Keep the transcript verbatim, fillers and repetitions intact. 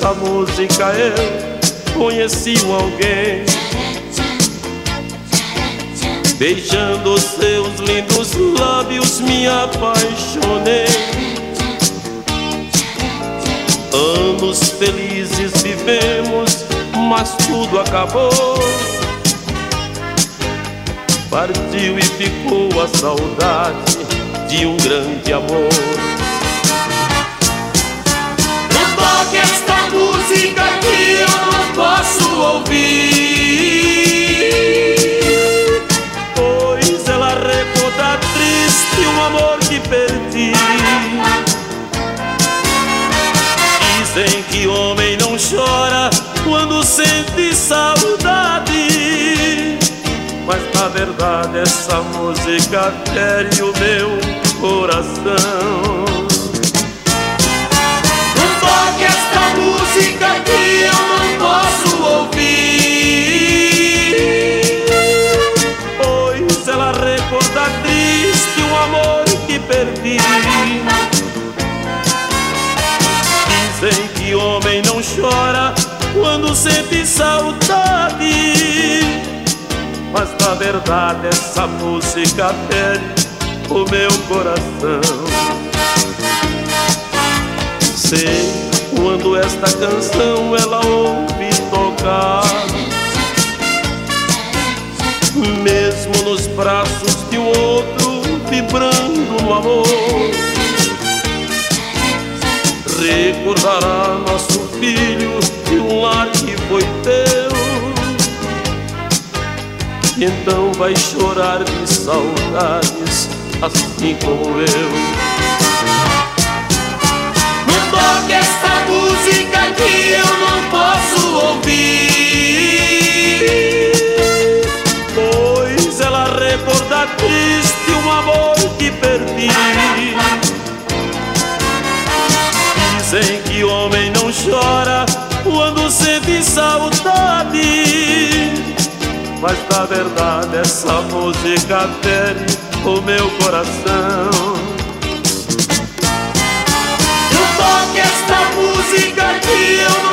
essa música eu conheci um alguém, beijando seus lindos lábios me apaixonei. Anos felizes vivemos, mas tudo acabou. Partiu e ficou a saudade de um grande amor. Não toque esta música que eu não posso ouvir, pois ela recorda triste um amor que perdi. Dizem que homem não chora quando sente saudade, mas na verdade essa música fere o meu coração. Não toque esta música que eu não posso ouvir, pois ela recorda triste um amor que perdi. Dizem que homem não chora quando sente saudade, mas na verdade essa música fere o meu coração. Sei quando esta canção ela ouve tocar, mesmo nos braços de um outro vibrando no amor, recordará nosso filho e um lar que foi teu, e então vai chorar de saudades assim como eu. Não toque esta música que eu não posso ouvir, pois ela recorda triste um amor que perdi. Dizem que homem não chora quando sente saudade, mas na verdade essa música fere o meu coração. não toque esta música que eu não